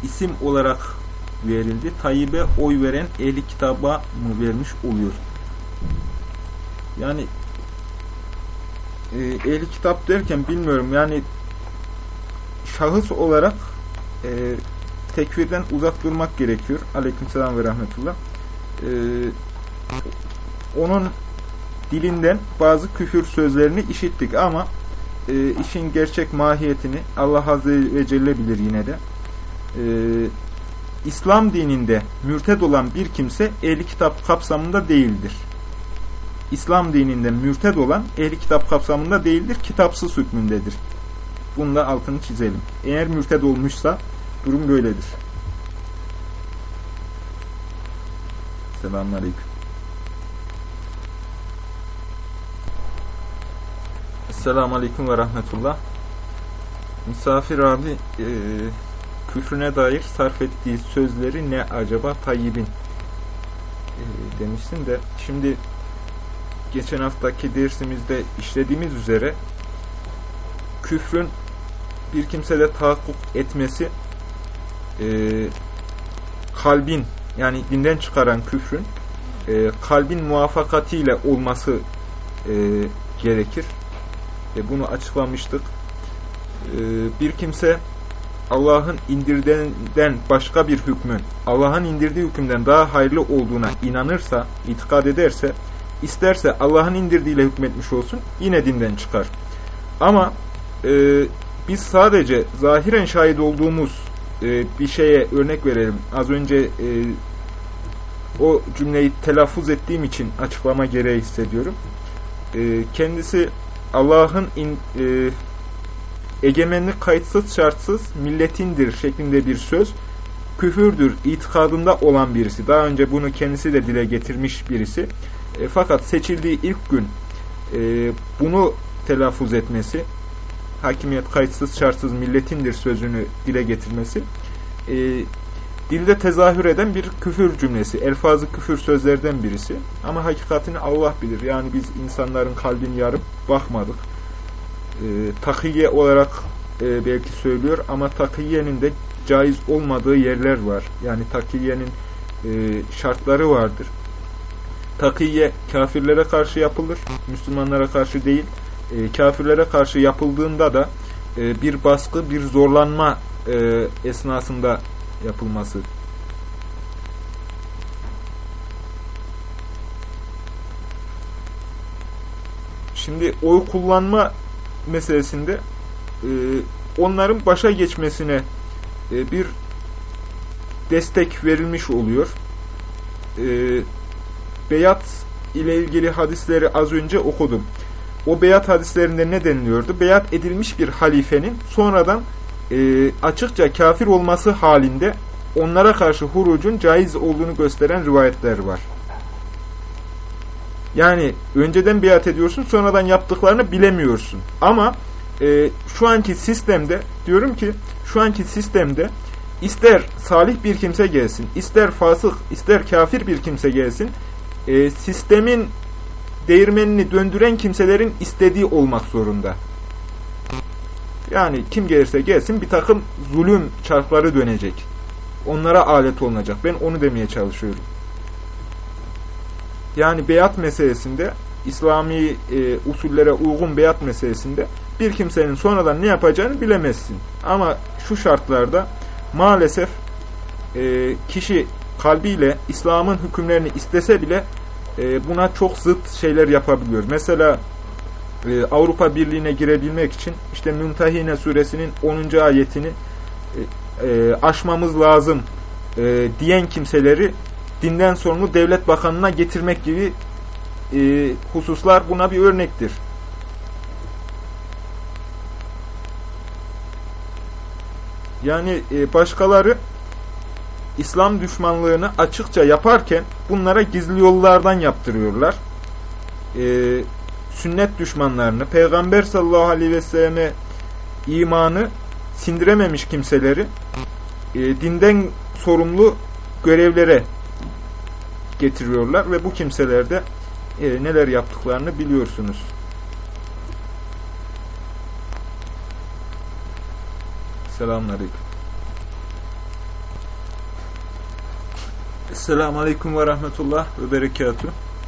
isim olarak verildi. Tayyip'e oy veren ehli kitaba mı vermiş oluyor? Yani ehli kitap derken bilmiyorum. Yani şahıs olarak tekfirden uzak durmak gerekiyor. Aleykümselam ve rahmetullah. Onun dilinden bazı küfür sözlerini işittik ama işin gerçek mahiyetini Allah Azze ve Celle bilir yine de. İslam dininde mürted olan bir kimse ehli kitap kapsamında değildir. İslam dininde mürted olan ehli kitap kapsamında değildir, kitapsız hükmündedir. Bunun da altını çizelim. Eğer mürted olmuşsa durum böyledir. Selamünaleyküm. Selamünaleyküm ve rahmetullah. Misafir abi küfrüne dair sarf ettiği sözleri ne acaba Tayyip'in demişsin de şimdi geçen haftaki dersimizde işlediğimiz üzere küfrün bir kimsede tahakkuk etmesi kalbin yani dinden çıkaran küfrün kalbin muvaffakatiyle olması gerekir. Bunu açıklamıştık. Bir kimse Allah'ın indirdiğinden başka bir hükmün Allah'ın indirdiği hükümden daha hayırlı olduğuna inanırsa, itikad ederse, isterse Allah'ın indirdiğiyle hükmetmiş olsun, yine dinden çıkar. Ama biz sadece zahiren şahit olduğumuz bir şeye örnek verelim. Az önce o cümleyi telaffuz ettiğim için açıklama gereği hissediyorum. Kendisi Allah'ın egemenlik kayıtsız şartsız milletindir şeklinde bir söz küfürdür itikadında olan birisi. Daha önce bunu kendisi de dile getirmiş birisi. Fakat seçildiği ilk gün bunu telaffuz etmesi, hakimiyet kayıtsız şartsız milletindir sözünü dile getirmesi dilde tezahür eden bir küfür cümlesi, elfazı küfür sözlerden birisi. Ama hakikatini Allah bilir. Yani biz insanların kalbini yarıp bakmadık. Takiyye olarak belki söylüyor ama takiyyenin de caiz olmadığı yerler var. Yani takiyyenin şartları vardır. Takiyye kafirlere karşı yapılır, Müslümanlara karşı değil. Kafirlere karşı yapıldığında da bir baskı, bir zorlanma esnasında yapılması. Şimdi oy kullanma meselesinde onların başa geçmesine bir destek verilmiş oluyor. Beyat ile ilgili hadisleri az önce okudum. O beyat hadislerinde ne deniliyordu? Beyat edilmiş bir halifenin sonradan açıkça kafir olması halinde onlara karşı hurucun caiz olduğunu gösteren rivayetler var. Yani önceden beyat ediyorsun, sonradan yaptıklarını bilemiyorsun. Ama şu anki sistemde, diyorum ki şu anki sistemde ister salih bir kimse gelsin, ister fasık, ister kafir bir kimse gelsin, sistemin değirmenini döndüren kimselerin istediği olmak zorunda. Yani kim gelirse gelsin bir takım zulüm çarkları dönecek. Onlara alet olunacak. Ben onu demeye çalışıyorum. Yani beyat meselesinde, İslami usullere uygun beyat meselesinde bir kimsenin sonradan ne yapacağını bilemezsin. Ama şu şartlarda maalesef kişi kalbiyle İslam'ın hükümlerini istese bile buna çok zıt şeyler yapabiliyor. Mesela Avrupa Birliği'ne girebilmek için işte Müntehine suresinin 10. ayetini aşmamız lazım diyen kimseleri dinden sorumlu devlet bakanına getirmek gibi hususlar buna bir örnektir. Yani başkaları İslam düşmanlığını açıkça yaparken bunlara gizli yollardan yaptırıyorlar. Sünnet düşmanlarını, Peygamber sallallahu aleyhi ve selleme imanı sindirememiş kimseleri dinden sorumlu görevlere getiriyorlar ve bu kimselerde neler yaptıklarını biliyorsunuz. Selamünaleyküm. Esselamu Aleyküm ve Rahmetullah ve Berekatuhu.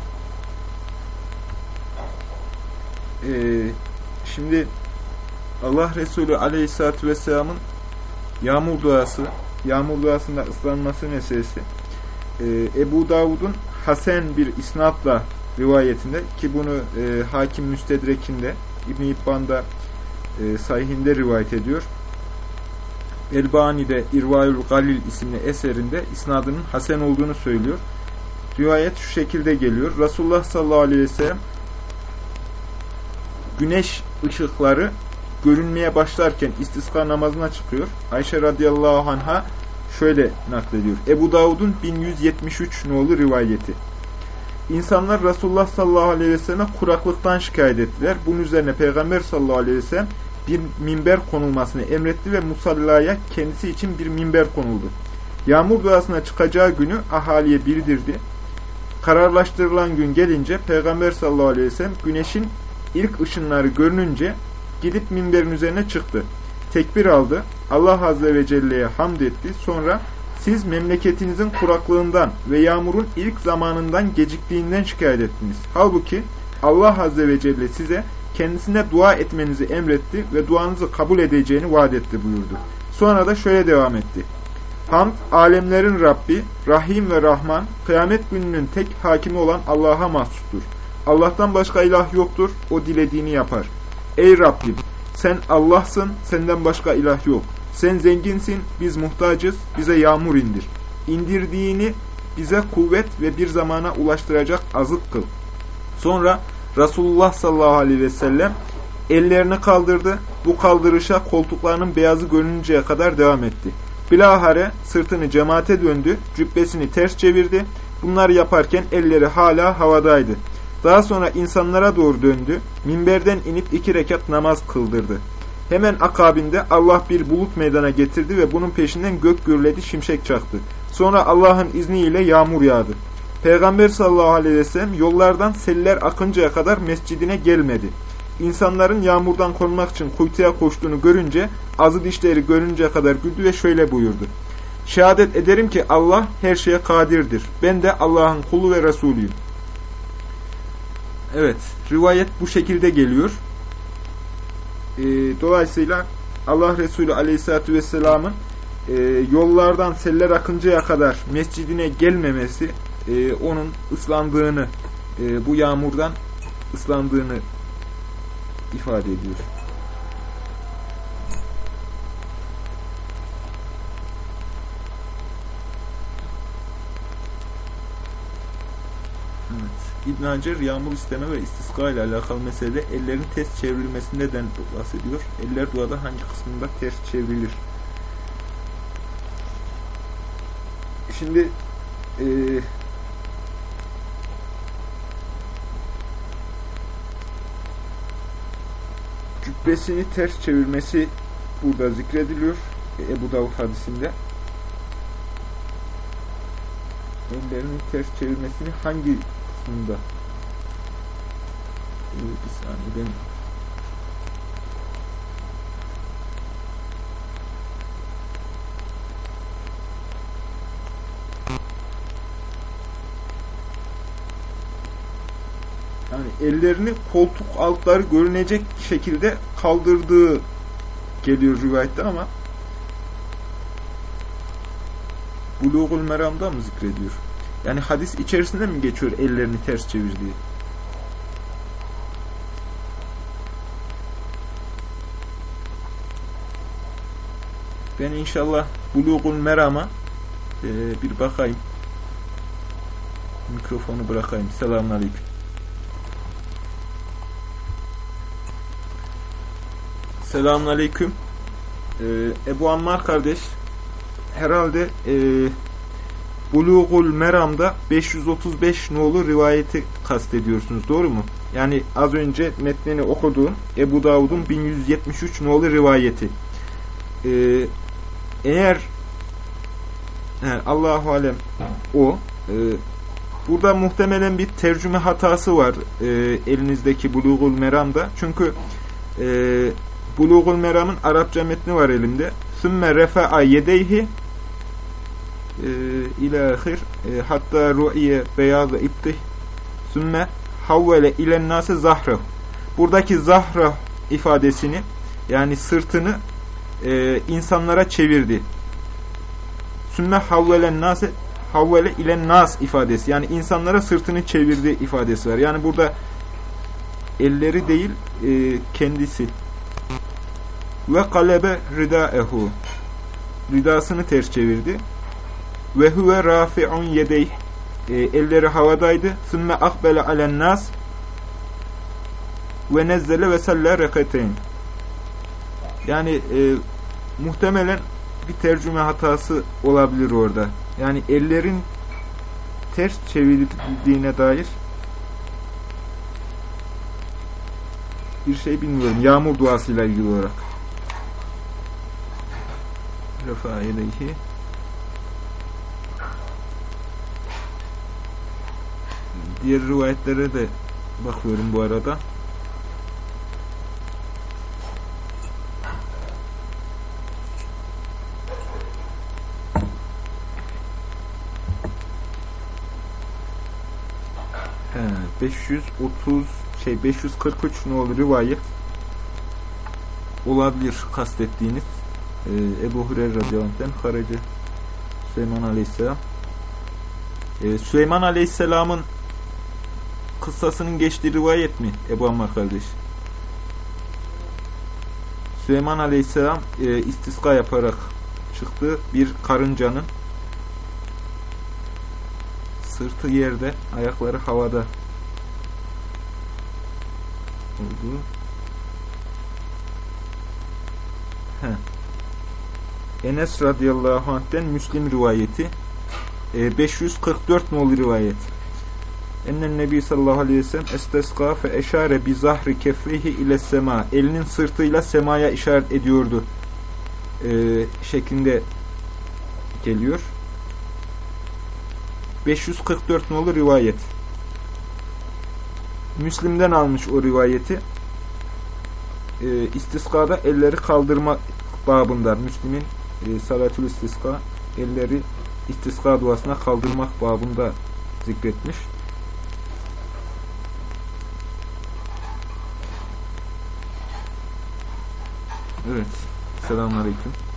Şimdi Allah Resulü Aleyhisselatü Vesselam'ın yağmur duasında ıslanması meselesi. Ebu Davud'un Hasen bir isnatla rivayetinde, ki bunu Hakim Müstedrek'inde, İbn-i İbban'da sahihinde rivayet ediyor. Elbani'de İrvaül Galil isimli eserinde isnadının hasen olduğunu söylüyor. Rivayet şu şekilde geliyor. Resulullah sallallahu aleyhi ve sellem güneş ışıkları görünmeye başlarken istisqa namazına çıkıyor. Ayşe radıyallahu anha şöyle naklediyor. Ebu Davud'un 1173 nolu rivayeti. İnsanlar Resulullah sallallahu aleyhi ve selleme kuraklıktan şikayet ettiler. Bunun üzerine Peygamber sallallahu aleyhi ve sellem bir minber konulmasını emretti ve musallaya kendisi için bir minber konuldu. Yağmur duasına çıkacağı günü ahaliye bildirdi. Kararlaştırılan gün gelince Peygamber sallallahu aleyhi ve sellem güneşin ilk ışınları görününce gidip minberin üzerine çıktı. Tekbir aldı. Allah azze ve celle'ye hamd etti. Sonra siz memleketinizin kuraklığından ve yağmurun ilk zamanından geciktiğinden şikayet ettiniz. Halbuki Allah azze ve celle size kendisine dua etmenizi emretti ve duanızı kabul edeceğini vaat etti buyurdu. Sonra da şöyle devam etti. Hamd, alemlerin Rabbi, Rahim ve Rahman, kıyamet gününün tek hakimi olan Allah'a mahsustur. Allah'tan başka ilah yoktur, o dilediğini yapar. Ey Rabbim, sen Allah'sın, senden başka ilah yok. Sen zenginsin, biz muhtacız, bize yağmur indir. İndirdiğini bize kuvvet ve bir zamana ulaştıracak azık kıl. Sonra Resulullah sallallahu aleyhi ve sellem ellerini kaldırdı. Bu kaldırışa koltuklarının beyazı görününceye kadar devam etti. Bilahare sırtını cemaate döndü, cübbesini ters çevirdi. Bunları yaparken elleri hala havadaydı. Daha sonra insanlara doğru döndü. Minberden inip 2 rekat namaz kıldırdı. Hemen akabinde Allah bir bulut meydana getirdi ve bunun peşinden gök gürledi, şimşek çaktı. Sonra Allah'ın izniyle yağmur yağdı. Peygamber sallallahu aleyhi ve sellem yollardan seller akıncaya kadar mescidine gelmedi. İnsanların yağmurdan korunmak için kuytuya koştuğunu görünce azı dişleri görünceye kadar güldü ve şöyle buyurdu. Şehadet ederim ki Allah her şeye kadirdir. Ben de Allah'ın kulu ve Resulüyüm. Evet, rivayet bu şekilde geliyor. Dolayısıyla Allah Resulü Aleyhisselatü Vesselam'ın yollardan seller akıncaya kadar mescidine gelmemesi onun ıslandığını, bu yağmurdan ıslandığını ifade ediyor. İbn Hacer yağmur isteme ve istisqa ile alakalı meselede ellerin ters çevrilmesinden bahsediyor. Eller duada hangi kısmında ters çevrilir? Şimdi cübbesini ters çevirmesi burada zikrediliyor. Ebu Davud hadisinde. Ellerini ters çevirmesini hangi kısmında? Bir saniye ben yani ellerini koltuk altları görünecek şekilde kaldırdığı geliyor rivayette ama Bulugul Meram'da mı zikrediyor? Yani hadis içerisinde mi geçiyor ellerini ters çevirdiği? Ben inşallah Bulugul Meram'a bir bakayım. Mikrofonu bırakayım. Selamünaleyküm. Selamünaleyküm. Ebu Ammar kardeş, herhalde Bulugul Meram'da 535 nolu rivayeti kastediyorsunuz. Doğru mu? Yani az önce metnini okuduğum Ebu Davud'un 1173 nolu rivayeti. Eğer Allahu alem o burada muhtemelen bir tercüme hatası var elinizdeki Bulugul Meram'da. Çünkü Bulugul Meram'ın Arapça metni var elimde. Sümme refa'a yedeyhi ilahir hatta ru'iye beyaz ibtih sümme havvele ilen nase zahrehu. Buradaki zahra ifadesini, yani sırtını insanlara çevirdi. Sümme havvelen nase, havvele ilen nas ifadesi, yani insanlara sırtını çevirdi ifadesi var. Yani burada elleri değil, kendisi. Ve kalebe ridaehu, ridasını ters çevirdi. Ve huve rafi'un yedeyh, elleri havadaydı. Sümme akbele alen nas ve nezzele ve salla rekateyn. Yani muhtemelen bir tercüme hatası olabilir orada. Yani ellerin ters çevrildiğine dair bir şey bilmiyorum. Yağmur duasıyla ilgili olarak. Refa ileyhi. Diğer rivayetlere de bakıyorum bu arada. He, 543 nolu rivayet olabilir kastettiğiniz. Ebu Hureyre radıyallahu anh'ten Harece Süleyman aleyhisselam. Süleyman aleyhisselamın kıssasının geçtiği rivayet mi Ebu Ammar kardeş? Süleyman aleyhisselam istisqa yaparak çıktı. Bir karıncanın sırtı yerde, ayakları havada oldu. Enes radıyallahu anh'ten Müslim rivayeti. 544 nolu rivayet. Ennen Nebi sallallahu aleyhi ve sellem estesqa fe eşare bi zahri kefrihi ile sema. Elinin sırtıyla semaya işaret ediyordu. Şeklinde geliyor. 544 nolu rivayet. Müslim'den almış o rivayeti. İstiskada elleri kaldırma babında. Müslim'in salatül istiska, elleri istiska duasına kaldırmak babında zikretmiş. Evet. Selamünaleyküm.